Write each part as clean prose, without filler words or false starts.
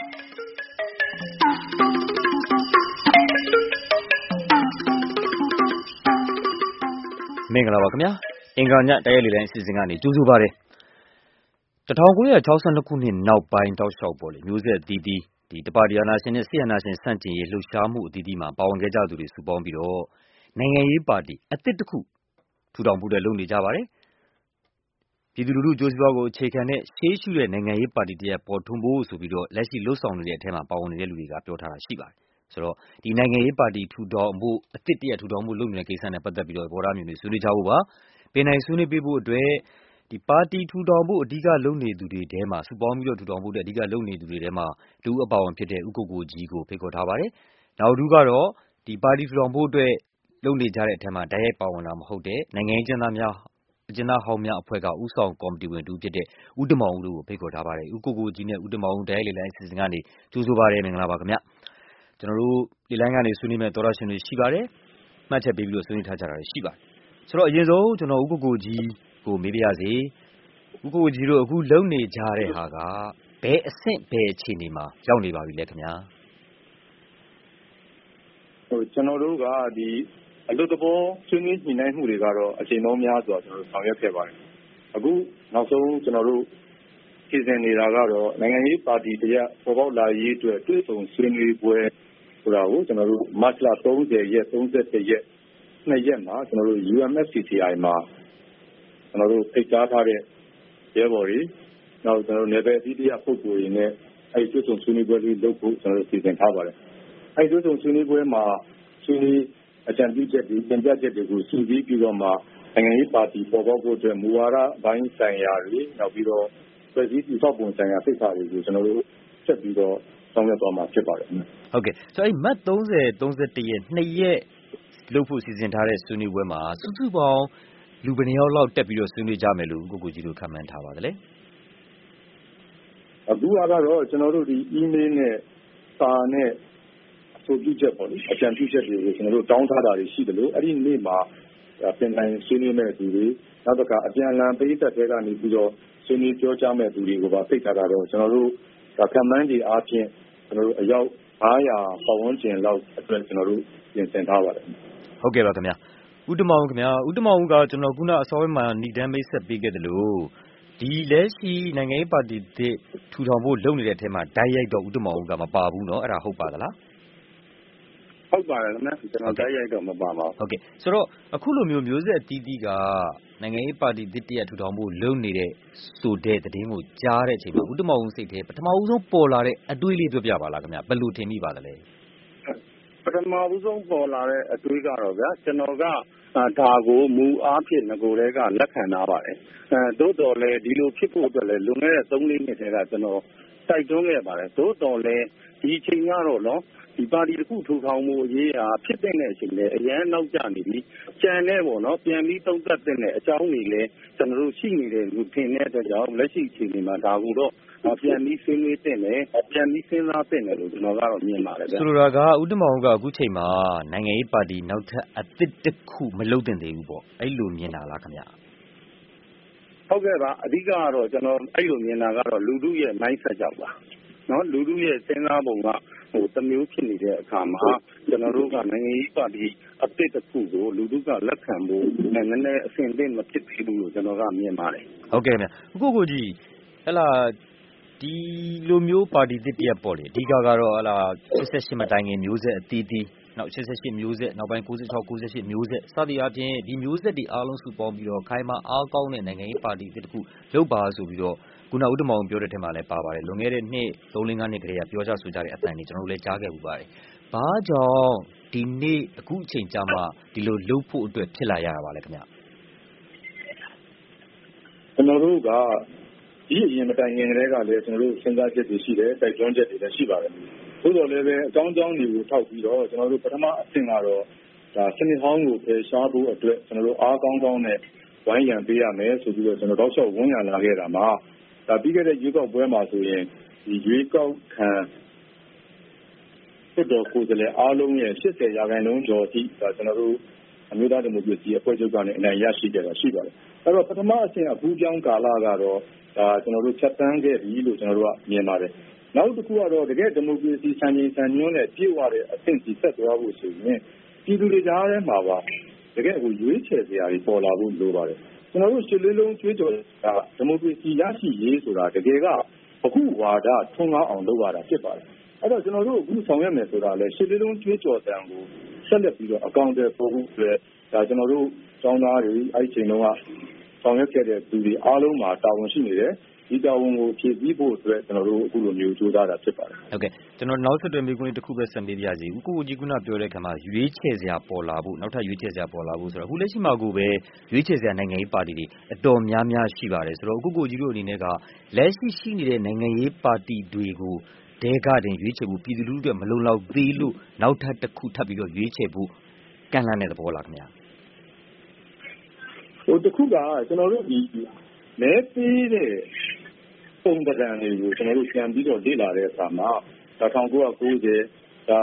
မင်္ဂလာပါခင်ဗျာအင်္ဂါညတိုက်ရိုက်လေလိုင်းအစီအစဉ်ကနေကြိုဆိုပါရစေ1962ခုနှစ်နောက်ပိုင်းတောက်လျှောက်ပေါ်လေမျိုးဆက်အသီးသီးဒီတပါတီအာဏာရှင်နဲ့ဆီယနာရှင်ဆန့်ကျင်ရေးလှုပ်ရှားမှုအသီးသီးမှာပါဝင်ခဲ့ကြသူတွေစုပေါင်းပြီးတော့နိုင်ငံရေးပါတီအသစ်တစ်ခုထူထောင်ဖို့လုပ်နေကြပါတယ်ပြည်သူလူထုကြိုးစည်းပွားကိုအခြေခံတဲ့ရှေးရှုတဲ့နိုင်ငံရေးပါတီတရက်ပေါ်ထွန်းဖို့ဆိုပြီးတော့လက်ရှိလှုပ်ဆောင်နေတဲ့အထက်မှာပါဝင်နေတဲ့လူတွေကပြောထားတာရှိပါတယ်ဆိုတော့ဒီနိုင်ငံရေးပါတီထူထောင်မှုအသစ်တရက်ထူထောင်မှုလုပ်နေတဲ့ကိစ္စနဲ့ပတ်သက်ပြီးတော့ဘော်ဒါမျိုးတွေဆွေးနွေးကြဖို့ပါပင်နိုင်ဆွေးနွေးပေးဖို့အတွက်ဒီပါတီထူထောင်ဖို့အဓိကလုပ်နေသူတွေထဲမှာစုပေါင်းပြီးတော့ထူထောင်ဖို့အဓိကလုပ်နေသူတွေထဲမှာလူအပါဝင်ဖြစ်တဲ့ဥက္ကိုကြီးကိုဖိတ်ခေါ်ထားပါတယ်နောက်တစ်ခုကတော့ဒီပါတီထူထောင်ဖို့အတွက်လုပ်နေကြတဲ့အထက်မှာတိုက်ရိုက်ပါဝင်တာမဟုတ်တဲ့နိုင်ငံရေးကျင်းသားများအကျဉ်းသားဟောင်းများအဖွဲ့ကဥဆောင်ကော်မတီဝင်တူဖြစ်တဲ့ဦးတမောင်ဦးတို့ကိုဖိတ်ခေါ်ထားပါတယ်ဥက္ကိုကြီးနဲ့ဦးတမောင်ဦးတိုက်ရိုက်လေလိုင်းအစီအစဉ်ကနေကြိုဆိုပါရစေမင်္ဂလာပါခင်ဗျကျွန်တော်တို့ဒီလိုင်းကနေဆွေးနွေးမဲ့သောရရှင်တွေရှိပါတယ်မှတ်ချက်ပေးပြီးတော့ဆွေးနွေးထားကြတာရှိပါတယ်ဆိုတော့အရင်ဆုံးကျွန်တော်ဥက္ကိုကြီးကိုမေးပြရစီဥက္ကိုကြီးတို့အခုလုပ်နေကြတဲ့ဟာကဘယ်အဆင့်ဘယ်အခြေအနေမှာရောက်နေပါပြီလဲခင်ဗျာကျွန်တော်တို့ကဒီအလုပ်သဘောဆွေးနွေးညှိနှိုင်းမှုတွေကတော့အချိန်တော်များစွာကျွန်တော်တို့ဆောင်ရွက်ခဲ့ပါတယ်အခုနောက်ဆုံးကျွန်တော်တို့ပြည်စင်နေတာကတော့နိုင်ငံရေးပါတီတရက်ပေါ်ပေါက်လာရေးအတွက်တွဲဆုံဆွေးနွေးပွဲဆိုတာကိုကျွန်တော်တို့မတ်လ30ရက်31ရက်2ရက်မှာကျွန်တော်တို့ UMFCCI မှာကျွန်တော်တို့ဖိတ်ကြားထားတဲ့ရဲဘော်တွေနောက်ကျွန်တော်တို့နယ်ပယ်အသီးသီးပုဂ္ဂိုလ်တွေနဲ့အဲဒီတွဲဆုံဆွေးနွေးပွဲလေးလုပ်ဖို့ကျွန်တော်တို့ပြည်စင်ထားပါတယ်အဲဒီတွဲဆုံဆွေးနွေးပွဲမှာဆွေးနွေးအကြံပြုချက်တွေသင်ပြချက်တွေကိုစုစည်းပြီးတော့မှနိုင်ငံရေးပါတီပေါ်ပေါက်ဖို့အတွက်မူဝါဒပိုင်းဆိုင်ရာတွေနောက်ပြီးတော့ပြည်စည်းတည်ဆောက်ပုံဆိုင်ရာစိတ်ဓာတ်တွေကိုကျွန်တော်တို့ဆက်ပြီးတော့ဆောင်ရွက်သွားမှာဖြစ်ပါတယ်ဟုတ်ကဲ့ဆိုတော့မတ်30 31ရက်2ရက်လုပ်ဖို့စီစဉ်ထားတဲ့ဆွေးနွေးပွဲမှာစုစုပေါင်းလူဘယ်နှယောက်လောက်တက်ပြီးတော့ဆွေးနွေးကြမယ်လို့ကိုကိုကြီးတို့ခန့်မှန်းထားပါတယ်လေအခုကတော့ကျွန်တော်တို့ဒီ email နဲ့စာနဲ့အဆိုပြုချက်ပေါ့လေအကြံပြုချက်တွေကိုကျွန်တော်တို့တောင်းထားတာတွေရှိတယ်လို့အဲ့ဒီနေ့မှာပြင်နိုင်ဆွေးနွေးမဲ့သူတွေနောက်တစ်ခါအပြန်အလှန်ပေးသက်တဲ့ကနေပြီးတော့ဆွေးနွေးပြောကြားမဲ့သူတွေကိုပါဖိတ်ထားတာတော့ကျွန်တော်တို့ခန့်မှန်းဒီအားဖြင့်ကျွန်တော်တို့အယောက်900ပတ်ဝန်းကျင်လောက်အတွက်ကျွန်တော်တို့ပြင်ဆင်ထားပါတယ်ဟုတ်ကဲ့ပါခင်ဗျာဦးတမောင်ခင်ဗျာဦးတမောင်ကကျွန်တော်ခုနအစောပိုင်းမှာဏိဒန်းမိတ်ဆက်ပေးခဲ့တယ်လို့ဒီလက်ရှိနိုင်ငံရေးပါတီတွေထူထောင်ဖို့လုပ်နေတဲ့အထက်မှာဓာတ်ရိုက်တော့ဦးတမောင်ကမပါဘူးเนาะအဲ့ဒါဟုတ်ပါသလားဟုတ်ပါတယ်ခင်ဗျာကျွန်တော်ဓာတ်ရိုက်တော့မပါပါဘူးဟုတ်ကဲ့ဆိုတော့အခုလိုမျိုးဆက်အသီးသီးကနိုင်ငံရေးပါတီတစ်တရက်ထူထောင်ဖို့လုပ်နေတဲ့ဆိုတဲ့သတင်းကိုကြားတဲ့အချိန်မှာဦးတမောင်စိတ်ထဲပထမဦးဆုံးပေါ်လာတဲ့အတွေးလေးပြောပြပါလားခင်ဗျာဘယ်လိုထင်မိပါသလဲပထမဦးဆုံးပေါ်လာတဲ့အတွေးကတော့ဗျာကျွန်တော်ကဒါကိုမူအားဖြင့်ငကိုယ်တည်းကလက်ခံထားပါတယ်သို့တော်လည်းဒီလိုဖြစ်ဖို့အတွက်လည်းလွန်ခဲ့တဲ့3-4နှစ်တည်းကကျွန်တော်တိုက်တွန်းခဲ့ပါတယ်သို့တော်လည်းဒီအချိန်ကတော့နော်ဒီပါတီတစ်ခုထူထောင်မှုအရေးဟာဖြစ်တဲ့အချိန်နဲ့အရန်နောက်ကျနေပြီကြံနေပေါ့နော်ပြန်ပြီးသုံးသပ်တဲ့အကြောင်းတွေလည်းကျွန်တော်တို့ရှိနေတဲ့လူထင်တဲ့အတွက်ကြောင့်လက်ရှိအချိန်ဒီမှာဒါကိုတော့ပြန်ပြီးဆွေးနွေးတဲ့နဲ့ပြန်ပြီးစဉ်းစားတဲ့နဲ့လို့ကျွန်တော်ကတော့မြင်ပါတယ်ဗျာဆိုလိုတာကဦးတမောင်ကအခုချိန်မှာနိုင်ငံရေးပါတီနောက်ထပ်အသစ်တစ်ခုမလုပ်သင့်သေးဘူးပေါ့အဲ့လိုမြင်တာလားခင်ဗျာဟုတ်ကဲ့ပါအဓိကကတော့ကျွန်တော်အဲ့လိုမြင်တာကတော့လူထုရဲ့ mindset ကြောင့်ပါနော်လူထုရဲ့စဉ်းစားပုံကတမျိုးဖြစ်နေတဲ့အခါမှာကျွန်တော်တို့ကနိုင်ငံရေးပါတီအသစ်တစ်ခုကိုလူထုကလက်ခံဖို့နည်းနည်းအဆင်သင့်မဖြစ်သေးဘူးလို့ကျွန်တော်ကမြင်ပါတယ်ဟုတ်ကဲ့ဗျအခုကိုကြီးဟဲ့လားဒီလိုမျိုးပါတီတစ်တရက်ပေါ့လေအဓိကကတော့ဟဲ့လား88မတိုင်ခင်မျိုးဆက်အသီးသီးနောက်88မျိုးဆက်နောက်ပိုင်း96 98မျိုးဆက်စသည်အားဖြင့်ဒီမျိုးဆက်တွေအားလုံးစုပေါင်းပြီးတော့ခိုင်မာအားကောင်းတဲ့နိုင်ငံရေးပါတီတစ်ခုလုပ်ပါဆိုပြီးတော့ခုနဦးတမောင်ပြောတဲ့ထက်မှလည်းပါပါတယ်လွန်ခဲ့တဲ့နှစ်3-5နှစ်ကလေးကပြောကြဆိုကြတဲ့အတန်တွေကျွန်တော်တို့လည်းကြားခဲ့ပူပါတယ်ဘာကြောင့်ဒီနေ့အခုအချိန်ကြာမှဒီလိုလုပ်ဖို့အတွက်ဖြစ်လာရတာပါလဲခင်ဗျကျွန်တော်တို့ကဒီအရင်မတိုင်ခင်ကလေးကလည်းကျွန်တော်တို့စဉ်းစားချက်တွေရှိတယ်တိုက်တွန်းချက်တွေလည်းရှိပါတယ်သို့တော်လည်းပဲအကြောင်းတွေကိုထောက်ပြီးတော့ကျွန်တော်တို့ပထမအဆင့်ကတော့ဒါစနစ်ဟောင်းကိုဖယ်ရှားဖို့အတွက်ကျွန်တော်တို့အားကောင်းနဲ့ဝိုင်းရံပေးရမယ်ဆိုပြီးတော့ကျွန်တော်တောက်လျှောက်ဝန်ရံလာခဲ့တာမှာဒါပြီးခဲ့တဲ့ရွေးကောက်ပွဲမှာဆိုရင်ဒီရွေးကောက်ခံဖြစ်တော်ကိုယ်စားလှယ်အားလုံးရဲ့80%ကျော်ထိဒါကျွန်တော်တို့အမျိုးသားဒီမိုကရေစီအဖွဲ့ချုပ်ကနေအနိုင်ရရှိခဲ့တာရှိပါတယ်အဲ့တော့ပထမအဆင့်အကူးပြောင်းကာလကတော့ဒါကျွန်တော်တို့ချက်တန်းခဲ့ပြီလို့ကျွန်တော်တို့ကမြင်ပါတယ်နောက်တစ်ခုကတော့တကယ်ဒီမိုကရေစီစံချိန်စံညွှန်းနဲ့ပြည့်ဝတဲ့အဆင့်ကြီးဆက်သွားဖို့ဆိုရင်ပြည်သူတွေကြားထဲမှာပါတကယ်ကိုရွေးချယ်စရာတွေပေါ်လာဖို့လိုပါတယ်ကျွန်တော်တို့ရှစ်လေးလုံးကျွေးကြော်တာဒီမိုကရေစီရရှိရေးဆိုတာတကယ်ကအခုဝါဒထွန်းကားအောင်လုပ်ရတာဖြစ်ပါတယ်အဲ့တော့ကျွန်တော်တို့အခုဆောင်ရွက်မယ်ဆိုတာလဲရှစ်လေးလုံးကျွေးကြော်တံကိုဆက်လက်ပြီးတော့အကောင့်တွေပို့ဖို့အတွက်ဒါကျွန်တော်တို့ကျောင်းသားတွေအဲ့ဒီချိန်တုန်းကဆောင်ရွက်ခဲ့တဲ့သူတွေအားလုံးမှာတာဝန်ရှိနေတယ်ဒီတာဝန်ကိုဖြည့်ဆည်းဖို့အတွက်ကျွန်တော်တို့အခုလိုမျိုးကြိုးစားတာဖြစ်ပါတယ်ဟုတ်ကဲ့ကျွန်တော်နောက်ဆက်တွဲမိကွန်းတစ်ခုပဲဆက်မေးပြစီဦးကိုကြီးကပြောတဲ့ခါမှာရွေးချယ်စရာပေါ်လာဖို့နောက်ထပ်ရွေးချယ်စရာပေါ်လာဖို့ဆိုတော့အခုလက်ရှိမှာကိုပဲရွေးချယ်စရာနိုင်ငံရေးပါတီတွေအတော်များများရှိပါတယ်ဆိုတော့ဦးကိုကြီးတို့အနေနဲ့ကလက်ရှိနေတဲ့နိုင်ငံရေးပါတီတွေကိုဒဲကတင်ရွေးချယ်ဖို့ပြည်သူလူထုတွေမလုံလောက်သေးလို့နောက်ထပ်တစ်ခုထပ်ပြီးတော့ရွေးချယ်ဖို့ကန့်လန့်တဲ့သဘောလားခင်ဗျာတစ်ခုကကျွန်တော်တို့ဒီမဲပေးတဲ့ပုံစံတွေကိုကျွန်တော်တို့ပြန်ပြီးတော့လေ့လာတဲ့အခါမှာ1990ဒါ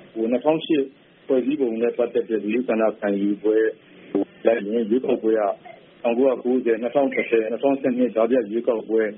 2008ဖွဲ့စည်းပုံနဲ့ပတ်သက်တဲ့ဒီစံနာခံယူပွဲလည်းရွေးကောက်ပွဲက1990 2010 2012ဒါပြရွေးကောက်ပွဲ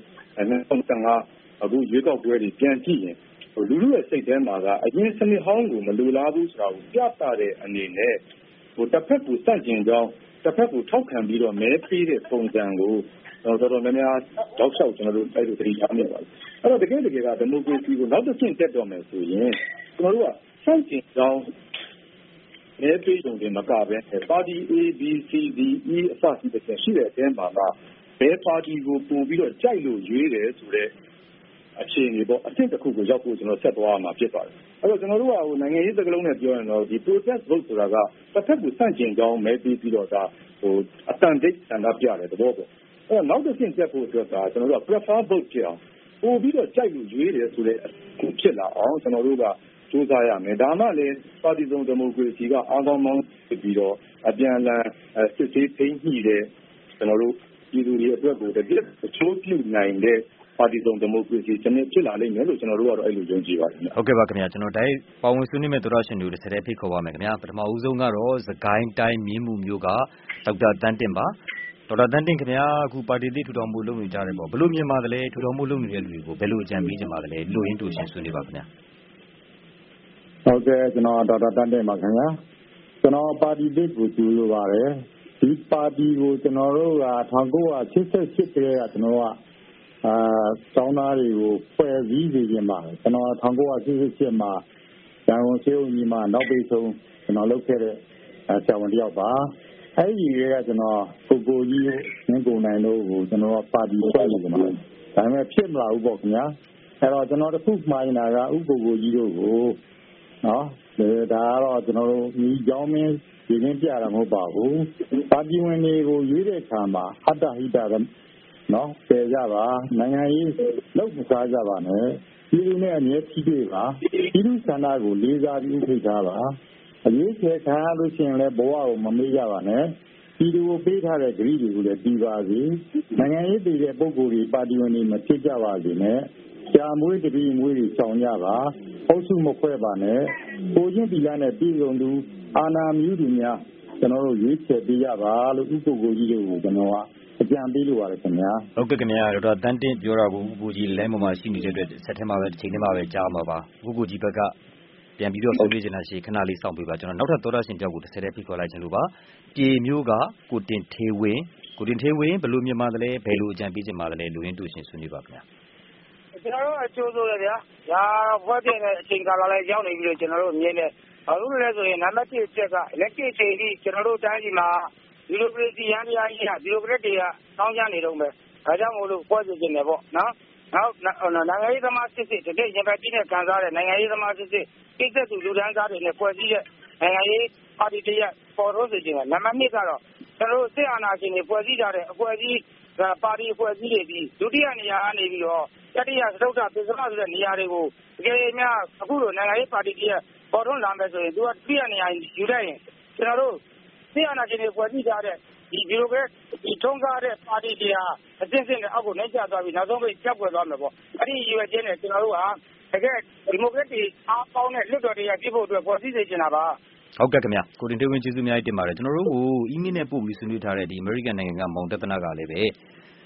2015အခုရွေးကောက်ပွဲတွေပြန်ကြည့်ရင်လူလူရဲ့စိတ်ထဲမှာကအရင်စနစ်ဟောင်းကိုမလိုလားဘူးဆိုတာကိုပြသတဲ့အနေနဲ့တစ်ဖက်ကိုစန့်ကျင်ကြောင်းတစ်ဖက်ကိုထောက်ခံပြီးတော့မဲပေးတဲ့ပုံစံကိုတော်တော်များများတောက်လျှောက်ကျွန်တော်တို့အဲ့လိုသတိထားမိပါတယ်အဲ့တော့တကယ်ကဒီမိုကရေစီကိုနောက်တစ်ဆင့်တက်တော့မယ်ဆိုရင်ကျွန်တော်တို့ကစန့်ကျင်ကြောင်းမဲပေးရုံတင်မကပဲပါတီ A B C D E အစရှိတဲ့ရှိတဲ့အတင်းမှာဘယ်ပါတီကိုပို့ပြီးတော့ကြိုက်လို့ရွေးတယ်ဆိုတဲ့အခြေအနေပေါ့အဆင့်တစ်ခုကိုရောက်ဖို့ကျွန်တော်ဆက်သွားရမှာဖြစ်ပါတယ်အဲ့တော့ကျွန်တော်တို့ကနိုင်ငံရေးစကားလုံးနဲ့ပြောရင်တော့ဒီ protest vote ဆိုတာကတစ်ဖက်ကိုစန့်ကျင်ကြောင်းမဲပေးပြီးတော့အတန်တိတ်ဆန္ဒပြတဲ့သဘောပေါ့အဲ့တော့နောက်တစ်ဆင့်တက်ဖို့အတွက်ကကျွန်တော်တို့က prefer vote ဖြစ်အောင်ပို့ပြီးတော့ကြိုက်လို့ရွေးတယ်ဆိုတဲ့ဖြစ်လာအောင်ကျွန်တော်တို့ကစူးစမ်းရမယ်ဒါမှလည်းပါတီစုံဒီမိုကရေစီကအားကောင်းမောင်းပြီးတော့အပြန်အလှန်စစ်ဆေးသိမ်းညှိတဲ့ကျွန်တော်တို့ပြည်သူတွေအတွက်ကိုတကယ်အချိုးပြုနိုင်တဲ့ပါတီစုံဒီမိုကရေစီစနစ်ဖြစ်လာလိမ့်မယ်လို့ကျွန်တော်တို့ကတော့အဲ့လိုယုံကြည်ပါတယ်ဟုတ်ကဲ့ပါခင်ဗျာကျွန်တော်တိုင်းပါဝင်ဆွေးနွေးမဲ့သောရရှင်တို့တစ်ဆက်တည်းဖိတ်ခေါ်ပါမယ်ခင်ဗျာပထမဦးဆုံးကတော့စကိုင်းတိုင်းမြင်းမူမြို့ကဒေါက်တာတန်းတင်ပါဒေါက်တာတန်းတင်ခင်ဗျာအခုပါတီလေးထူထောင်မှုလုပ်နေကြတယ်ပေါ့ဘယ်လိုမြင်ပါသလဲထူထောင်မှုလုပ်နေတဲ့လူတွေကိုဘယ်လိုအကြံပေးကြပါသလဲလို့ရင်းတူရှင်ဆွေးနွေးပါခင်ဗျာဟုတ်ကဲ့ကျွန်တော်ဒေါက်တာတန်းတင်ပါခင်ဗျာကျွန်တော်ပါတီလေးကိုကြိုးလိုပါတယ်ဒီပါတီကိုကျွန်တော်တို့က1988တည်းကကျွန်တော်ကကျောင်းသားတွေကိုဖွဲ့စည်းနေခြင်းပါကျွန်တော်1988မှာရန်ကုန်စေုံကြီးမှာနောက်ပိတ်ဆုံးကျွန်တော်လုပ်ခဲ့တဲ့ဆရာဝန်တယောက်ပါအဲ့ဒီကကျွန်တော်ကိုကြီးငင်းကုန်နိုင်လို့ကိုကျွန်တော်ပါတီဖွဲ့နေကြမှာဒါပေမဲ့ဖြစ်မလာဘူးပေါ့ခင်ဗျာအဲ့တော့ကျွန်တော်တခုမှားနေတာကဥပကိုကြီးတို့ကိုနော်ဒါကတော့ကျွန်တော်တို့ညီကျောင်းမင်းဒီင်းပြတာမဟုတ်ပါဘူးပါတီဝင်တွေကိုရွေးတဲ့အခါမှာဟတ္တဟိတနော်ပယ်ကြပါနိုင်ငံရေးလောက်မစားကြပါနဲ့ပြည်သူနဲ့အမြဲထိတွေ့ပါပြည်သူဆန္ဒကိုလေးစားပြီးဖိတ်ထားပါအရေးချေခံရလို့ရှိရင်လည်းဘဝကိုမမေ့ကြပါနဲ့ပြည်သူကိုပေးထားတဲ့ဂရုတွေကိုလည်းပြီးပါစေနိုင်ငံရေးတည်တဲ့ပုံကိုယ်တွေပါတီဝင်တွေမဖြစ်ကြပါစေနဲ့ကြာမွေးတတိမွေးတွေဆောင်ကြပါအုပ်စုမဖွဲ့ပါနဲ့ကိုချင်းတီလာနဲ့ပြည်စုံသူအာနာမြူသူများကျွန်တော်တို့ရွေးချယ်ပေးကြပါလို့ဥပ္ပကိုကြီးတို့ကိုကျွန်တော်ကအကြံပေးလိုပါတယ်ခင်ဗျာဟုတ်ကဲ့ခင်ဗျာဒေါက်တာတန်းတင်ပြောတာကိုဥပ္ပကိုကြီးလမ်းပေါ်မှာရှိနေတဲ့အတွက်ဆက်ထဲမှာပဲတစ်ချိန်ထဲမှာပဲကြားမှာပါဥပ္ပကိုကြီးဘက်ကပြန်ပြီးတော့ဆွေးနွေးချင်တာရှိခဏလေးစောင့်ပေးပါကျွန်တော်နောက်ထပ်သောတာရှင်တယောက်ကိုတစ်ဆက်တည်းဖိတ်ခေါ်လိုက်ချင်လို့ပါပြေမျိုးကကိုတင်ထေးဝင်းဘယ်လိုမြင်ပါသလဲဘယ်လိုအကြံပေးချင်ပါသလဲလူရင်းတူရှင်ဆွေးနွေးပါခင်ဗျာကျွန်တော်တို့အကျိုးဆိုရဗျာဒါဖွဲ့တင်တဲ့အချိန်ကာလလည်းရောက်နေပြီလို့ကျွန်တော်တို့မြင်တယ်ဘာလို့လဲဆိုရင်နံပါတ်1အချက်ကလက်ရှိအချိန်ကြီးကျွန်တော်တို့တိုင်းပြည်မှာဒီလိုကရေစီရန်တရားကြီးကဒီလိုကရက်တွေကတောင်းကြနေတော့မယ်ဒါကြောင့်မို့လို့ဖွဲ့စီခြင်းတယ်ပေါ့နော်နောက်နိုင်ငံရေးသမားစစ်စစ်တကယ်ရင်ပတ်ကြီးနဲ့ခံစားတဲ့နိုင်ငံရေးသမားစစ်စစ်ကိစ္စသူလူဒန်းစားတွေနဲ့ဖွဲ့စည်းတဲ့နိုင်ငံရေးပါတီတရက်ပေါ်ထုတ်စေခြင်းကနံပါတ်2ကတော့ကျွန်တော်တို့စစ်အာဏာရှင်တွေဖွဲ့စည်းကြတဲ့အဖွဲ့အစည်းပါတီအဖွဲ့အစည်းတွေဒီဒုတိယနေရာကနေပြီးတော့တတိယစတုတ္ထပစ္စမဆိုတဲ့နေရာတွေကိုတကယ်များအခုလိုနိုင်ငံရေးပါတီတရက်ပေါ်ထုတ်လာမယ်ဆိုရင်သူကဒုတိယနေရာယူလိုက်ရင်ကျွန်တော်တို့စစ်အာဏာရှင်တွေဖွဲ့စည်းကြတဲ့ဒီလိုပဲဒီထုံးကားတဲ့ပါတီတွေဟာအစစ်စစ်နဲ့အောက်ကိုနှိမ့်ချသွားပြီးနောက်ဆုံးပိတ်ချက်ွယ်သွားမယ်ပေါ့အဲ့ဒီရွယ်ချင်းနဲ့ကျွန်တော်တို့ဟာတကယ်ဒီမိုကရက်တစ်အားပေါင်းတဲ့လွှတ်တော်တရားပြဖို့အတွက်ဖွဲ့စည်းစေချင်တာပါဟုတ်ကဲ့ခင်ဗျာကိုတင်ထေးဝင်းကျေးဇူးအများကြီးတင်ပါတယ်ကျွန်တော်တို့ကိုအီးမေးလ်နဲ့ပို့ပြီးဆွေးနွေးထားတဲ့ဒီအမေရိကန်နိုင်ငံကမောင်တသနာကလည်းပဲ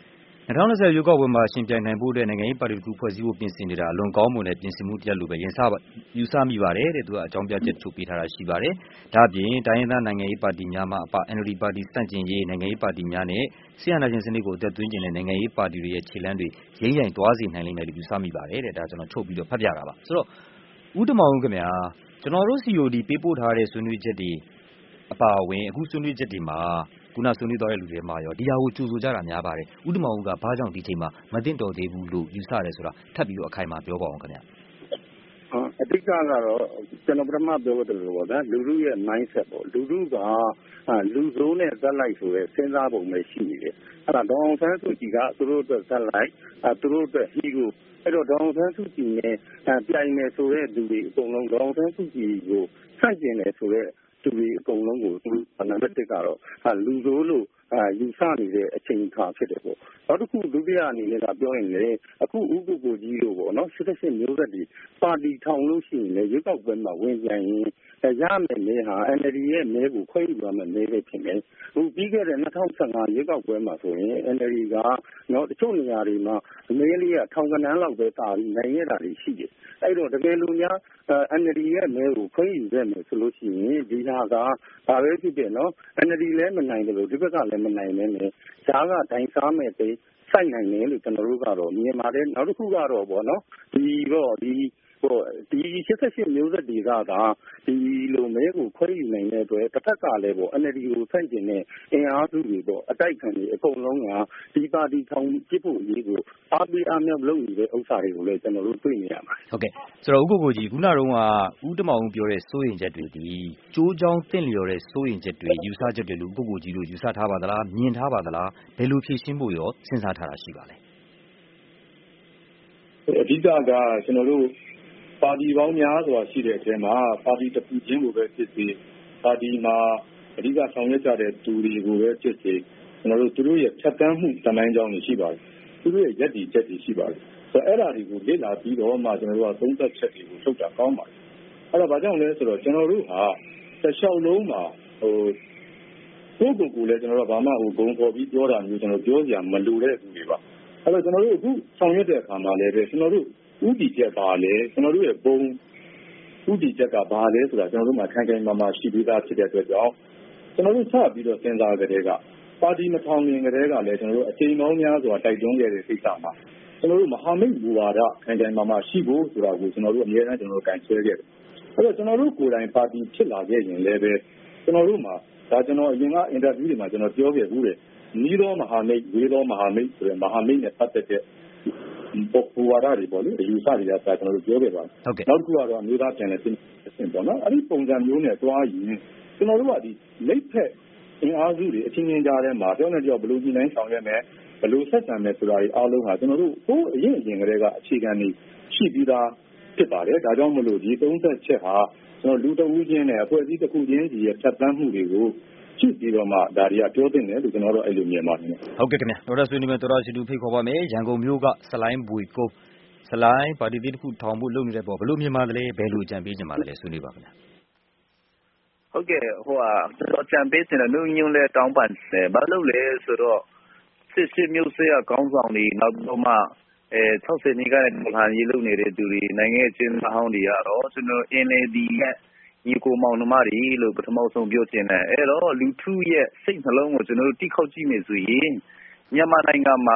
2020ရွေးကောက်ပွဲမှာရှင်ပြိုင်နိုင်ဖို့အတွက်နိုင်ငံရေးပါတီတစ်ခုဖွဲ့စည်းဖို့ပြင်ဆင်နေတာအလွန်ကောင်းမွန်တဲ့ပြင်ဆင်မှုတစ်ရပ်လို့ပဲယူဆမိပါတယ်တဲ့သူကအကြောင်းပြချက်တချို့ပေးထားတာရှိပါတယ်။ဒါ့အပြင်တိုင်းရင်းသားနိုင်ငံရေးပါတီများမှအပ NLD ပါတီစန့်ကျင်ရေးနိုင်ငံရေးပါတီများနဲ့စစ်အာဏာရှင်စနစ်ကိုအသက်သွင်းခြင်းတဲ့နိုင်ငံရေးပါတီတွေရဲ့ခြေလှမ်းတွေရိမ့်ရိုင်သွားစေနိုင်လိမ့်မယ်လို့ယူဆမိပါတယ်တဲ့ဒါကျွန်တော်ချုပ်ပြီးတော့ဖတ်ပြတာပါ။ဆိုတော့ဦးတင်မောင်ဦးခင်ဗျာကျွန်တော်တို့ COD ပေးပို့ထားတဲ့ဆွေးနွေးချက်တွေအပါအဝင်အခုဆွေးနွေးချက်တွေမှာခုနဆွေးနွေးသွားတဲ့လူတွေမှာရောဒီဟာကိုကြိုဆိုကြတာများပါတယ်ဦးတင်မောင်ဦးကဘာကြောင့်ဒီချိန်မှာမသိတော်သေးဘူးလို့ယူဆတယ်ဆိုတာထပ်ပြီးတော့အခိုင်အမာပြောပါအောင်ခင်ဗျအဓိကကတော့ကျွန်တော်ပထမပြောတယ်လို့ပေါ့ဗျာလူလူရဲ့ mindset ပေါ့လူလူကလူဆိုးနဲ့ဇက်လိုက်ဆိုတဲ့စဉ်းစားပုံပဲရှိနေတယ်အဲ့ဒါဒေါအောင်ဆန်းစုကြည်ကသူတို့အတွက်ဇက်လိုက်သူတို့အတွက်ဟီးကိုအဲ့တော့ဒေါအောင်ဆန်းစုကြည်နဲ့ပြိုင်နေဆိုတဲ့လူတွေအကုန်လုံးဒေါအောင်ဆန်းစုကြည်ကိုဆန့်ကျင်တယ်ဆိုတဲ့သူတွေအကုန်လုံးကိုနံပါတ်1ကတော့လူဆိုးလို့ယူဆနေတဲ့အချိန်အခါဖြစ်တယ်ပေါ့နောက်တစ်ခုဒုတိယအနေနဲ့ကပြောရင်လေအခုဥပကိုကြီးတို့ပေါ့နော်88မျိုးဆက်ဒီပါတီထောင်လို့ရှိရင်လေရွေးကောက်ပွဲမှာဝင်ပြန်ရင်ရမယ်လေဟာ NLD ရဲ့မဲကိုခွဲယူရမယ်မဲပဲဖြစ်မယ်အခုပြီးခဲ့တဲ့2015ရွေးကောက်ပွဲမှာဆိုရင် NLD ကနော်တချို့နေရာတွေမှာမဲလေးကထောင်ကနန်းလောက်ပဲတာပြီးနိုင်ရတာတွေရှိတယ်အဲ့တော့တကယ်လို့များNLD ရဲ့မဲကိုခွဲယူရမယ်ဆိုလို့ရှိရင်ဒီဟာကဘာပဲဖြစ်ဖြစ်နော် NLD လည်းမနိုင်တယ်လို့ဒီဘက်ကလည်းမနိုင်နဲ့ဈာကဒိုင်စားမဲ့တိစိုက်နိုင်တယ်လို့ကျွန်တော်တို့ကတော့မြင်ပါတယ်နောက်တစ်ခုကတော့ဗောနော်ဒီ88မျိုးဆက်တွေကဒီလိုမဲကိုခွဲယူနိုင်တဲ့အတွက်တစ်ဖက်ကလည်းဗော NLD ကိုဆန့်ကျင်တဲ့အင်အားစုတွေဗောအတိုက်ခံတွေအကုန်လုံးကဒီပါတီထောင်ပြစ်ဖို့အရေးကိုအားပေးအားမြောက်လုပ်နေတဲ့ဥစ္စာတွေကိုလည်းကျွန်တော်တို့တွေ့နေရပါတယ်ဟုတ်ကဲ့ဆိုတော့ဦးကိုကြီးခုနတုန်းကဦးတင်မောင်ဦးပြောတဲ့စိုးရင်ချက်တွေဒီကျိုးချောင်းတင့်လျော်တဲ့စိုးရင်ချက်တွေယူဆချက်တွေလို့ကိုကြီးတို့ယူဆထားပါသလားမြင်ထားပါသလားဘယ်လိုဖြေရှင်းဖို့ရောစဉ်းစားထားတာရှိပါလဲအဓိကကကျွန်တော်တို့ပါတီပေါင်းများစွာရှိတဲ့အထဲမှာပါတီတစ်ခုချင်းကိုပဲဖြစ်စေပါတီမှာအဓိကဆောင်ရွက်ကြတဲ့သူတွေကိုပဲဖြစ်စေကျွန်တော်တို့သူတို့ရဲ့ဖြတ်တန်းမှုတမိုင်းကြောင်းတွေရှိပါတယ်သူတို့ရဲ့ယက်တီချက်တွေရှိပါတယ်ဆိုတော့အဲ့ဒါတွေကိုလေ့လာပြီးတော့မှကျွန်တော်တို့ကသုံးသပ်ချက်တွေကိုထုတ်တာကောင်းပါတယ်အဲ့တော့ဘာကြောင့်လဲဆိုတော့ကျွန်တော်တို့ဟာတစ်လျှောက်လုံးမှာကိုလည်းကျွန်တော်တို့ဘာမှဂုံပေါ်ပြီးပြောတာမျိုးကျွန်တော်ပြောစရာမလိုတဲ့သူတွေပါအဲ့တော့ကျွန်တော်တို့အခုဆောင်ရွက်တဲ့အခါမှာလည်းပဲကျွန်တော်တို့ဥတီချက်ပါလဲကျွန်တော်တို့ရဲ့ဘုံဥတီချက်ကဘာလဲဆိုတာကျွန်တော်တို့မှာခိုင်ခိုင်မာမာရှိပြီးသားဖြစ်တဲ့အတွက်ကြောင့်ကျွန်တော်တို့စပြီးတော့စဉ်းစားကြတဲ့ကပါတီမထောင်ရင်ကလေးကလည်းကျွန်တော်တို့အချိန်ပေါင်းများစွာတိုက်တွန်းခဲ့တဲ့ကိစ္စမှာကျွန်တော်တို့မဟာမိတ်မူဝါဒခိုင်ခိုင်မာမာရှိဖို့ဆိုတာကိုကျွန်တော်တို့အများအားကျွန်တော်တို့ကန်ဆွဲခဲ့တယ်အဲ့တော့ကျွန်တော်တို့ကိုယ်တိုင်ပါတီဖြစ်လာခဲ့ရင်လည်းပဲကျွန်တော်တို့မှာဒါကျွန်တော်အရင်ကအင်တာဗျူးတွေမှာကျွန်တော်ပြောခဲ့ဘူးတယ်နီးသောမဟာမိတ်ဝေးသောမဟာမိတ်ဆိုတဲ့မဟာမိတ်နဲ့ပတ်သက်တဲ့ဘူဝါဒတွေပေါ့လေအယူဆတွေကကျွန်တော်တို့ပြောခဲ့ပါတယ်နောက်တစ်ခုကတော့အမျိုးသားပြန်လည်ပြင်ဆင်ပေါ့နော်အဲ့ဒီပုံစံမျိုးနဲ့တွားရင်ကျွန်တော်တို့ကဒီလိပ်ဖက်အင်အားစုတွေအချင်းချင်းကြားထဲမှာတယောက်နဲ့တယောက်ဘယ်လိုညီနိုင်ဆောင်ရွက်မယ်ဘယ်လိုဆက်ဆံမယ်ဆိုတာတွေအားလုံးဟာကျွန်တော်တို့ဟိုအရင်ကတည်းကအခြေခံနေရှိပြီးသားဖြစ်ပါတယ်ဒါကြောင့်မလို့ဒီသုံးသက်ချက်ဟာကျွန်တော်လူတဦးချင်းနဲ့အဖွဲ့အစည်းတစ်ခုချင်းစီရဲ့ဖြတ်သန်းမှုတွေကိုကြည့်ပြီးတော့မှဒါတွေကပြောသင့်တယ်လို့ကျွန်တော်တို့အဲ့လိုမြင်ပါတယ်ဟုတ်ကဲ့ခင်ဗျာဒေါက်တာဆွေးနွေးမယ်တော်တော်ရှိသူဖိတ်ခေါ်ပါမယ်ရန်ကုန်မြို့ကဆလိုင်းဘွေကုန်းဆလိုင်းပါတီတစ်ခုထောင်ဖို့လုပ်နေတဲ့ပေါ်ဘယ်လိုမြင်ပါသလဲဘယ်လိုအကြံပေးချင်ပါသလဲဆွေးနွေးပါခင်ဗျာဟုတ်ကဲ့တော့အကြံပေးချင်တယ်ညွှန်လဲတောင်းပန်တယ်ဘာလို့လဲဆိုတော့စစ်မျိုးစေ့ကောင်းဆောင်တွေနောက်တော့မှ60နှစ်ကတည်းကဟာရေးလုပ်နေတဲ့သူတွေနိုင်ငံ့ချင်းဟောင်းတွေကတော့ကျွန်တော်အင်းလေဒီရဲ့ညီကိုမောင်နှမတွေလို့ပထမဆုံးပြောချင်တယ်အဲ့တော့လူထုရဲ့စိတ်နှလုံးကိုကျွန်တော်တို့တိခောက်ကြည့်မယ်ဆိုရင်မြန်မာနိုင်ငံမှာ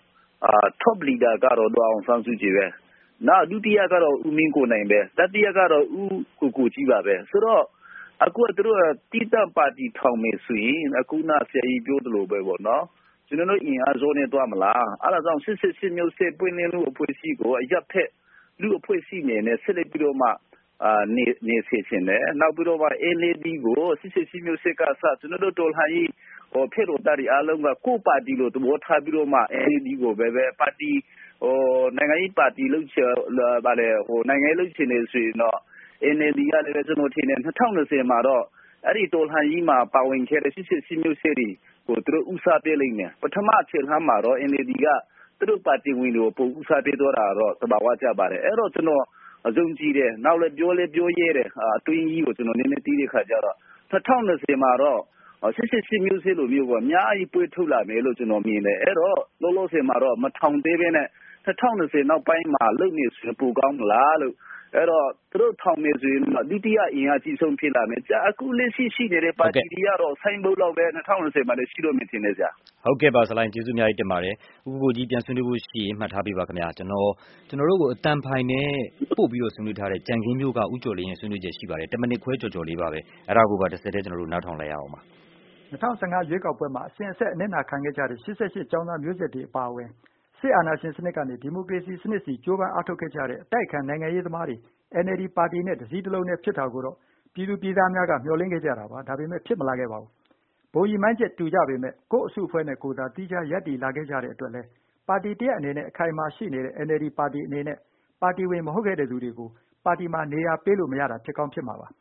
top leader ကတော့ဒေါအောင်ဆန်းစုကြည်ပဲနောက်ဒုတိယကတော့ဦးမင်းကိုနိုင်ပဲတတိယကတော့ဦးကိုကြီးပါပဲဆိုတော့အခုသူတို့တိတပါတီထောင်မယ်ဆိုရင်အခုနဆရာကြီးပြောသလိုပဲပေါ့နော်ကျွန်တော်တို့အင်အားစုနဲ့တွားမလားအဲ့ဒါကြောင့်စစ်မျိုးစစ်ပွင့်လင်းလူအဖွဲ့အစည်းကိုအရက်ဖက်လူအဖွဲ့အစည်းနဲ့ဆက်လက်ပြီးတော့မှနေစေချင်တယ်နောက်ပြီးတော့မှ LED ကိုစစ်မျိုးစစ်ကစကျွန်တော်တို့တော်လှန်ရေးဖက်တော်သားတွေအားလုံးကကိုပါတီလို့သဘောထားပြီးတော့မှ LED ကိုပဲပါတီနိုင်ငံရေးပါတီလုပ်ချင်ပါလေနိုင်ငံရေးလုပ်ချင်နေဆိုရင်တော့ NLD ကလည်းကျွန်တော်ထင်တယ်2020မှာတော့အဲ့ဒီတော်လှန်ရေးမှာပါဝင်ခဲ့တဲ့စစ်မျိုးစစ်တွေကိုသူတို့ဥစားပေးလိမ့်မယ်ပထမအချိန်မှာတော့ NLD ကသူတို့ပါတီဝင်တွေကိုပုံဥစားပေးတော့တာတော့သဘာဝကျပါတယ်အဲ့တော့ကျွန်တော်အကြုံကြည့်တယ်နောက်လည်းပြောရဲတယ်အတွင်းကြီးကိုကျွန်တော်နည်းနည်းတီးတဲ့ခါကျတော့2020မှာတော့ 88မျိုးစေ့လိုမျိုးကအများကြီးပွေးထုတ်လာမယ်လို့ကျွန်တော်မြင်တယ်အဲ့တော့လောလောဆယ်မှာတော့မထောင်သေးဘဲနဲ့2020နောက်ပိုင်းမှာလုံနေဆိုပိုကောင်းမလားလို့အဲ့တော့သူတို့ထောင်နေဆိုရင်ဒုတိယအင်အားကြီးဆုံးဖြစ်လာမယ်ကြာအခုလက်ရှိနေတဲ့ပါတီတွေကတော့ဆိုင်ဘုတ်လောက်ပဲ2020မှာလည်းရှိလို့မြင်တင်နေကြဟုတ်ကဲ့ပါဆလိုင်းကျေးဇူးအများကြီးတင်ပါတယ်ဦးကိုကြီးပြန်ဆွေးနွေးဖို့ရှိရင်မှတ်ထားပေးပါခင်ဗျာကျွန်တော်တို့ကိုအတန်ဖိုင်နဲ့ပို့ပြီးတော့ဆွေးနွေးထားတဲ့ကြံခင်းမျိုးကဦးကျော်လင်းရဲ့ဆွေးနွေးချက်ရှိပါတယ်10မိနစ်ခွဲကြော်လေးပါပဲအဲ့ဒါကိုပါတစ်စက်တည်းကျွန်တော်တို့နားထောင်လိုက်ရအောင်ပါ 2015ရွေးကောက်ပွဲမှာအစဉ်အဆက်အနစ်နာခံခဲ့ကြတဲ့88ကျောင်းသားမျိုးဆက်တွေအပါအဝင်စစ်အာဏာရှင်စနစ်ကနေဒီမိုကရေစီစနစ်စီကြိုးပမ်းအားထုတ်ခဲ့ကြတဲ့အတိုက်အခံနိုင်ငံရေးသမားတွေ NLD ပါတီနဲ့တစည်းတစ်လုံးနဲ့ဖြစ်တာကိုတော့ပြည်သူပြည်သားများကမျှော်လင့်ခဲ့ကြတာပါဒါပေမဲ့ဖြစ်မလာခဲ့ပါဘူးဘုံရီမိုင်းချက်တူကြပေမဲ့ကိုယ့်အစုအဖွဲ့နဲ့ကိုယ်သာတီးခြားရပ်တည်လာခဲ့ကြတဲ့အတွက်လဲပါတီတရက်အနေနဲ့အခိုင်အမာရှိနေတဲ့ NLD ပါတီအနေနဲ့ပါတီဝင်မဟုတ်ခဲ့တဲ့သူတွေကိုပါတီမှာနေရာပေးလို့မရတာဖြစ်ကောင်းဖြစ်မှာပါ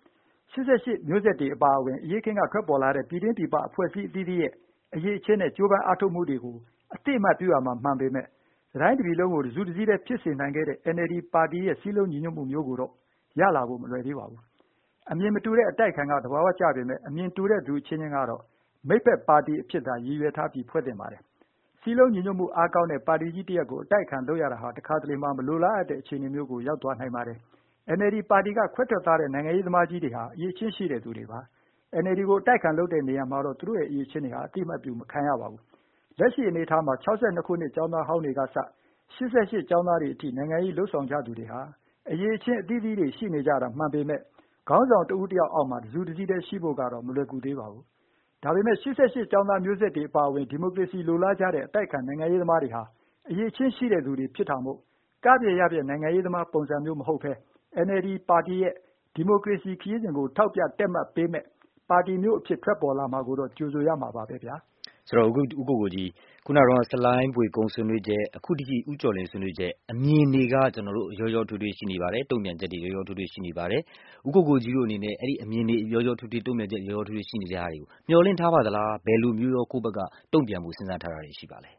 88မျိုးဆက်တွေအပါအဝင်အရေးခင်းကထွက်ပေါ်လာတဲ့ပြည်တွင်းပြည်ပအဖွဲ့အစည်းအသီးသီးရဲ့အရေးချင်းနဲ့ကြိုးပမ်းအားထုတ်မှုတွေကိုအတိအမှတ်ပြုရမှာမှန်ပေမဲ့တိုင်းပြည်လုံးကိုတစုတစည်းတည်းဖြစ်စေနိုင်ခဲ့တဲ့ NLD ပါတီရဲ့စည်းလုံးညီညွတ်မှုမျိုးကိုတော့ရလာဖို့မလွယ်သေးပါဘူးအမြင်မတူတဲ့အတိုက်ခံကတဘာဝကျပေမဲ့အမြင်တူတဲ့သူချင်းချင်းကတော့မိတ်ဖက်ပါတီအဖြစ်သာရည်ရွယ်ထားပြီးဖွဲ့တင်ပါတယ်စည်းလုံးညီညွတ်မှုအားကောင်းတဲ့ပါတီကြီးတစ်ရပ်ကိုအတိုက်ခံလုပ်ရတာဟာတခါတလေမှမလိုလားအပ်တဲ့အခြေအနေမျိုးကိုရောက်သွားနိုင်ပါတယ်NLD ပါတီကခွဲထွက်သွားတဲ့နိုင်ငံရေးသမားကြီးတွေဟာအရေးချင်းရှိတဲ့သူတွေပါ NLD ကိုတိုက်ခံလုပ်တဲ့နေရာမှာတော့သူတို့ရဲ့အရေးချင်းတွေဟာအတိအမှတ်ပြုမခံရပါဘူးလက်ရှိအနေအထားမှာ62ခုနှစ်ကျောင်းသားဟောင်းတွေကစ88ကျောင်းသားတွေအထိနိုင်ငံရေးလှုပ်ဆောင်ကြသူတွေဟာအရေးချင်းအသီးသီးတွေရှိနေကြတာမှန်ပေမဲ့ခေါင်းဆောင်တဦးတယောက်အောက်မှာတစုတစည်းတည်းရှိဖို့ကတော့မလွယ်ကူသေးပါဘူးဒါပေမဲ့88ကျောင်းသားမျိုးဆက်တွေအပါအဝင်ဒီမိုကရေစီလိုလားကြတဲ့အတိုက်ခံနိုင်ငံရေးသမားတွေဟာအရေးချင်းရှိတဲ့သူတွေဖြစ်တာမို့ကပြည့်ရပြည့်နိုင်ငံရေးသမားပုံစံမျိုးမဟုတ်ဘဲNLD ပါတီရဲ့ဒီမိုကရေစီခရီးစဉ်ကိုထောက်ပြတက်မှတ်ပေးမဲ့ပါတီမျိုးအဖြစ်ထွက်ပေါ်လာမှာကိုတော့ကြိုဆိုရမှာပါပဲဗျာဆိုတော့ဦးကိုကြီးခုနကတော့ဆလိုင်းပွေကုံဆွေးနွေးချက်အခုတည်းဦးကျော်လင်းဆွေးနွေးချက်အမြင်တွေကကျွန်တော်တို့ရောရောထွေးထွေးရှိနေပါတယ်တုံ့ပြန်ချက်တွေရောရောထွေးထွေးရှိနေပါတယ်ဦးကိုကြီးတို့အနေနဲ့အဲ့ဒီအမြင်တွေရောရောထွေးထွေးတုံ့ပြန်ချက်ရောရောထွေးထွေးရှိနေတဲ့ဟာတွေကိုမျှော်လင့်ထားပါသလားဘယ်လိုမျိုးရောကိုယ့်ဘက်ကတုံ့ပြန်မှုစဉ်းစားထားတာတွေရှိပါလဲ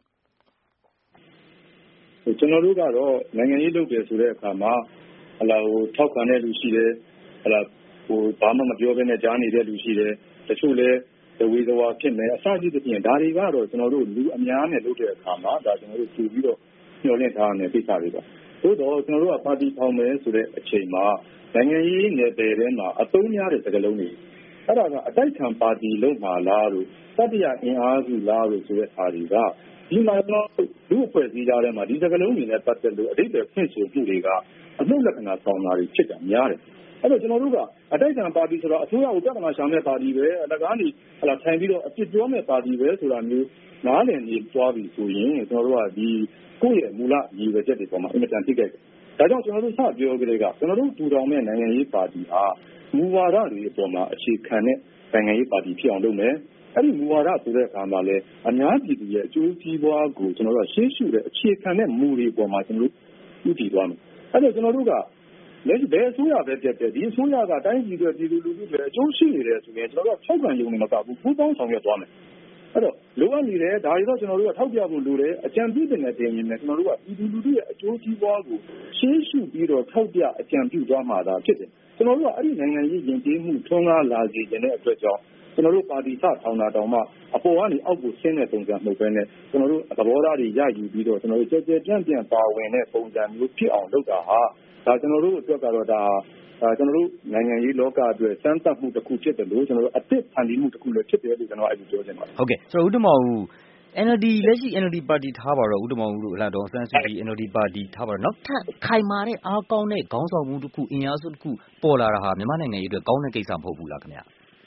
ကျွန်တော်တို့ကတော့နိုင်ငံရေးလုပ်တယ်ဆိုတဲ့အခါမှာထောက်ခံတဲ့လူရှိတယ်ဘာမှမပြောဘဲနဲ့ကြားနေတဲ့လူရှိတယ်တချို့လည်းဝေသဝါဖြစ်မယ်အစရှိသဖြင့်ဒါတွေကတော့ကျွန်တော်တို့လူအများနဲ့လုပ်တဲ့အခါမှာဒါကျွန်တော်တို့ကြည့်ပြီးတော့ညှော်လင့်ထားတဲ့ကိစ္စတွေပါသို့တော့ကျွန်တော်တို့ကပါတီထောင်မယ်ဆိုတဲ့အချိန်မှာနိုင်ငံရေးနယ်ပယ်ထဲမှာအသုံးများတဲ့စကားလုံးတွေအဲ့ဒါကအတိုက်ခံပါတီလုံးမှာလားလို့တတိယအင်အားစုလားလို့ဆိုတဲ့အားတွေကဒီမှာတော့လူအဖွဲ့အစည်းကြားထဲမှာဒီစကားလုံးတွေနဲ့ပတ်သက်လို့အဓိပ္ပာယ်ဖွင့်ဆိုမှုတွေကအမှုလက္ခဏာဆောင်တာတွေဖြစ်တာများတယ်အဲ့တော့ကျွန်တော်တို့ကအတိုက်ခံပါတီဆိုတော့အစိုးရကိုပြဿနာရှာမဲ့ပါတီပဲအလကားနေထိုင်ပြီးတော့အပြစ်ပြောမဲ့ပါတီပဲဆိုတာမျိုးနားလည်နေသွားပြီဆိုရင်ကျွန်တော်တို့ကဒီကိုယ့်ရဲ့မူလရည်ရွယ်ချက်တွေပေါ်မှာအင်မတန်ထိခိုက်တယ်ဒါကြောင့်ကျွန်တော်တို့စပြောကြတဲ့ကကျွန်တော်တို့ထူထောင်မဲ့နိုင်ငံရေးပါတီဟာမူဝါဒတွေအပေါ်မှာအခြေခံတဲ့နိုင်ငံရေးပါတီဖြစ်အောင်လုပ်မယ်အဲ့ဒီမူဝါဒဆိုတဲ့အခါမှာလည်းအများပြည်သူရဲ့အကျိုးစီးပွားကိုကျွန်တော်တို့ရှင်းရှုတဲ့အခြေခံတဲ့မူတွေပေါ်မှာကျွန်တော်တို့ဥတည်သွားမယ်အဲ့တော့ကျွန်တော်တို့ကလက်ရှိဘယ်အစိုးရပဲပြတ်ပြတ်ဒီအစိုးရကတိုင်းပြည်တွေပြည်သူလူထုတွေအကျိုးရှိနေတယ်ဆိုရင်ကျွန်တော်တို့ထောက်ခံရုံနဲ့မကဘူးပူးပေါင်းဆောင်ရွက်သွားမယ်အဲ့တော့လိုအပ်နေတယ်ဒါတွေတော့ကျွန်တော်တို့ကထောက်ပြဖို့လိုတယ်အကြံပြုတဲ့တင်ရင်လည်းကျွန်တော်တို့ကပြည်သူလူထုရဲ့အကျိုးစီးပွားကိုရှင်းရှုပြီးတော့ထောက်ပြအကြံပြုသွားမှာဒါဖြစ်တယ်ကျွန်တော်တို့ကအဲ့ဒီနိုင်ငံရေးယဉ်ကျေးမှုထွန်းကားလာစေတဲ့အတွက်ကြောင့်ကျွန်တော်တို့ပါတီစထောင်တာတောင်မှအပေါ်ကနေအောက်ကိုဆင်းတဲ့ပုံစံမဟုတ်ဘဲနဲ့ကျွန်တော်တို့သဘောထားတွေရယူပြီးတော့ကျွန်တော်တို့ကြဲကြဲပါဝင်တဲ့ပုံစံမျိုးဖြစ်အောင်လုပ်တာဟာဒါကျွန်တော်တို့အတွက်ကတော့ဒါကျွန်တော်တို့နိုင်ငံရေးလောကအတွက်စမ်းသပ်မှုတစ်ခုဖြစ်တယ်လို့ကျွန်တော်တို့အသစ်ဖန်တီးမှုတစ်ခုလည်းဖြစ်တယ်လို့ကျွန်တော်အဲ့ဒီပြောချင်ပါတယ်ဟုတ်ကဲ့ဆိုတော့ဦးတမောင်ဦး NLD လက်ရှိ NLD ပါတီထားပါတော့ဦးတမောင်ဦးတို့ဒေါ်စန်းစုကြည် NLD ပါတီထားပါတော့နောက်ထပ်ခိုင်မာတဲ့အားကောင်းတဲ့ခေါင်းဆောင်မှုတစ်ခုအင်အားစုတစ်ခုပေါ်လာတာဟာမြန်မာနိုင်ငံရေးအတွက်ကောင်းတဲ့ကိစ္စမဟုတ်ဘူးလားခင်ဗျ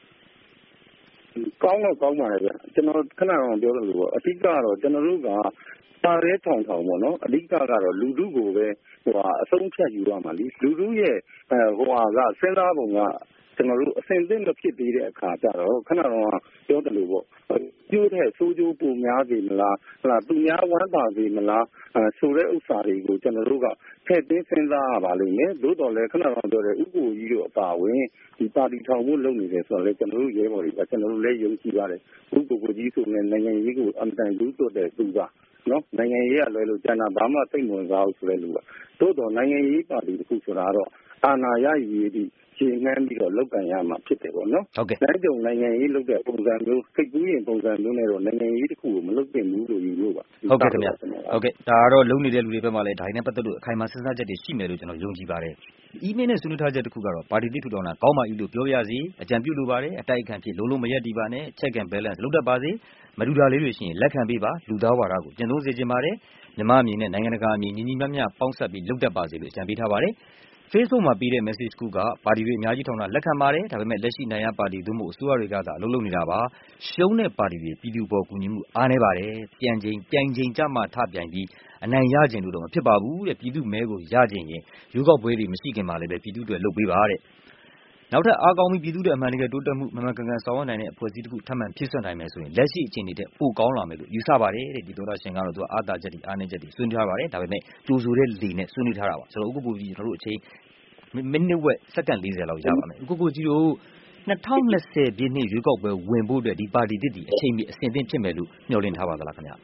ကောင်းတော့ကောင်းပါလေဗျကျွန်တော်ခဏတော့ပြောလို့ပေါ့အဓိကတော့ကျွန်တော်တို့ကပါရဲထောင်ပေါ့နော်အဓိကတော့လူထုကိုပဲအဆုံးဖြတ်ယူရမှာလीလူထုရဲ့ကစဉ်းစားပုံကကျွန်တော်တို့အစဉ်အသက်မဖြစ်သေးတဲ့အခါကျတော့ခဏတော့ပြောတယ်လို့ပေါ့ကျိုးတဲ့ဆိုးကျိုးပုံများစေမလားသူများဝမ်းသာစေမလားဆိုတဲ့ဥစ္စာတွေကိုကျွန်တော်တို့ကထည့်သွင်းစဉ်းစားရပါလိမ့်မယ်သို့တော်လည်းခဏတော့ပြောတယ်ဥပ္ပိုလ်ကြီးတို့အပါဝင်ဒီပါတီထောင်ဖို့လုပ်နေတယ်ဆိုတော့လေကျွန်တော်တို့ရဲဘော်တွေကကျွန်တော်တို့လည်းယုံကြည်ပါတယ်ဥပ္ပိုလ်ကြီးဆိုတဲ့နိုင်ငံရေးကိုအမှန်တန်ယူသွတ်တဲ့သူကနော်နိုင်ငံရေးကလွယ်လို့ကျန်တာဘာမှစိတ်ဝင်စားဘူးဆိုတဲ့လူကသို့တော်နိုင်ငံရေးပါတီတစ်ခုဆိုတာတော့အာဏာရယူရေးဒီခြေနှမ်းပြီးတော့လောက်ကန်ရမှာဖြစ်တယ်ပေါ့နော်။နိုင်ကြုံနိုင်ငံရေးလုပ်တဲ့ပုံစံမျိုးစိတ်ကူးရင်ပုံစံမျိုးနဲ့တော့နိုင်ငံရေးတစ်ခုကိုမလုပ်သင့်ဘူးလို့ယူလို့ပါ။ဟုတ်ကဲ့ခင်ဗျာ။ဟုတ်ကဲ့ဒါကတော့လုံနေတဲ့လူတွေဘက်မှာလည်းဒါနဲ့ပတ်သက်လို့အခိုင်အမာစဉ်းစားချက်တွေရှိမယ်လို့ကျွန်တော်ယုံကြည်ပါတယ်။အီးမေးလ်နဲ့ဆွေးနွေးထားချက်တစ်ခုကတော့ပါတီသစ်ထူထောင်တာကောင်းပါ၏လို့ပြောရစီအကြံပြုလိုပါတယ်အတိုက်အခံဖြစ်လုံးမရက်တီပါနဲ့ check and balance လုပ်တတ်ပါစေမတူတာလေးတွေရှိရင်လက်ခံပေးပါလူသားဝါဒကိုကျင့်သုံးစေချင်ပါတယ်မြန်မာအမြင်နဲ့နိုင်ငံတကာအမြင်ညီညီမျှမျှပေါင်းစပ်ပြီးလုပ်တတ်ပါစေလို့အကြံပေးထားပါတယ်Facebook မှာပေးတဲ့ message တစ်ခုကပါတီတွေအများကြီးထောင်တာလက်ခံပါတယ်ဒါပေမဲ့လက်ရှိနိုင်ရပါတီသို့မဟုတ်အစိုးရတွေကသာအလုပ်လုပ်နေတာပါရှုံးတဲ့ပါတီတွေပြည်သူပေါ်ကူညီမှုအားနည်းပါတယ်ပြိုင်ချိန်ကြမှာထပြိုင်ပြီးအနိုင်ရခြင်းလို့တော့မဖြစ်ပါဘူးတဲ့ပြည်သူမဲကိုရခြင်းရင်ရွေးကောက်ပွဲတွေမရှိခင်မှာလည်းပဲပြည်သူတွေလုပ်ပေးပါတဲ့နောက်ထပ်အားကောင်းပြီးပြည်သူတွေအမှန်တကယ်တိုးတက်မှုမှန်မှန်ကန်ကန်ဆောင်ရွက်နိုင်တဲ့အဖွဲ့အစည်းတစ်ခုထပ်မံဖြစ်ဆွနိုင်မယ်ဆိုရင်လက်ရှိအခြေအနေတဲ့ပိုကောင်းလာမယ်လို့ယူဆပါတယ်တဲ့ဒီသောတာရှင်ကတော့သူအားသာချက်တွေအားနည်းချက်တွေဆွေးနွေးထားပါတယ်ဒါပေမဲ့ကြိုဆိုတဲ့လေနဲ့ဆွေးနွေးထားတာပါဆိုတော့ဥက္ကဋ္ဌကြီးကျွန်တော်တို့အချိန်မိနစ်ဝက်စက္ကန့်40လောက်ရပါမယ်ဥက္ကဋ္ဌကြီးတို့2020ပြည့်နှစ်ရွေးကောက်ပွဲဝင်ဖို့အတွက်ဒီပါတီတစ်ဒီအချိန်မီအစဉ်သင့်ဖြစ်မယ်လို့မျှော်လင့်ထားပါသလားခင်ဗျာ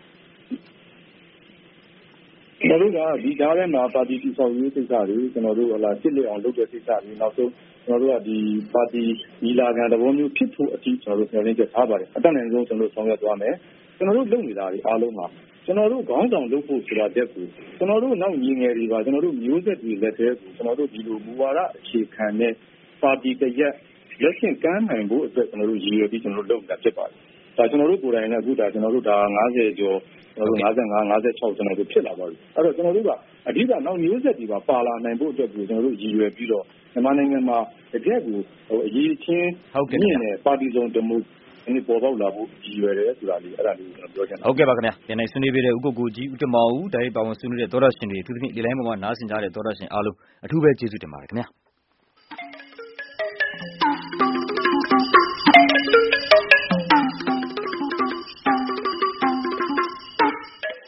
ကျွန်တော်တို့ကဒီကြားထဲမှာပါတီတည်ဆောက်ရေးကိစ္စတွေကျွန်တော်တို့စစ်လက်အောင်လုပ်တဲ့ကိစ္စတွေနောက်ဆုံးကျွန်တော်တို့ကဒီပါတီညီလာခံသဘောမျိုးဖြစ်ဖို့အထိကျွန်တော်တို့မျှော်လင့်ချက်ထားပါတယ်အတတ်နိုင်ဆုံးကျွန်တော်တို့ဆောင်ရွက်သွားမယ်ကျွန်တော်တို့လုပ်နေတာတွေအားလုံးမှာကျွန်တော်တို့ခေါင်းဆောင်လုပ်ဖို့ဆိုတာတက်ကိုကျွန်တော်တို့နောက်ညီငယ်တွေပါကျွန်တော်တို့မျိုးဆက်တွေလက်ထဲကိုကျွန်တော်တို့ဒီလိုမူဝါဒအခြေခံတဲ့ပါတီတရက်လက်ရှင်ကမ်းနိုင်ဖို့အတွက်ကျွန်တော်တို့ရည်ရွယ်ပြီးကျွန်တော်တို့လုပ်နေတာဖြစ်ပါတယ်ဒါကျွန်တော်တို့ကိုယ်တိုင်လည်းအခုဒါကျွန်တော်တို့ဒါ90ကျော်ကျွန်တော်တို့55 56ကျွန်တော်တို့ဖြစ်လာပါပြီအဲ့တော့ကျွန်တော်တို့ကအဓိကနောက်မျိုးဆက်တွေပါလာနိုင်ဖို့အတွက်ကိုကျွန်တော်တို့ရည်ရွယ်ပြီးတော့မြန်မာနိုင်ငံမှာတကယ့်ကိုအရေးချင်းမြင့်တဲ့ပါတီစုံဒီမိုဒီပေါ်ပေါက်လာဖို့ရည်ရွယ်တယ်ဆိုတာလေးအဲ့ဒါလေးကိုကျွန်တော်ပြောချင်တာဟုတ်ကဲ့ပါခင်ဗျာပြန်နိုင်ဆွေးနွေးပေးတဲ့ဥက္ကဋ္ဌကြီးဦးတမောင်ဦးဒါရိုက်ပါဝင်ဆွေးနွေးတဲ့သောတာရှင်တွေအထူးသဖြင့်ဒီလိုင်းပေါ်မှာနားဆင်ကြတဲ့သောတာရှင်အားလုံးအထူးပဲကျေးဇူးတင်ပါတယ်ခင်ဗျာ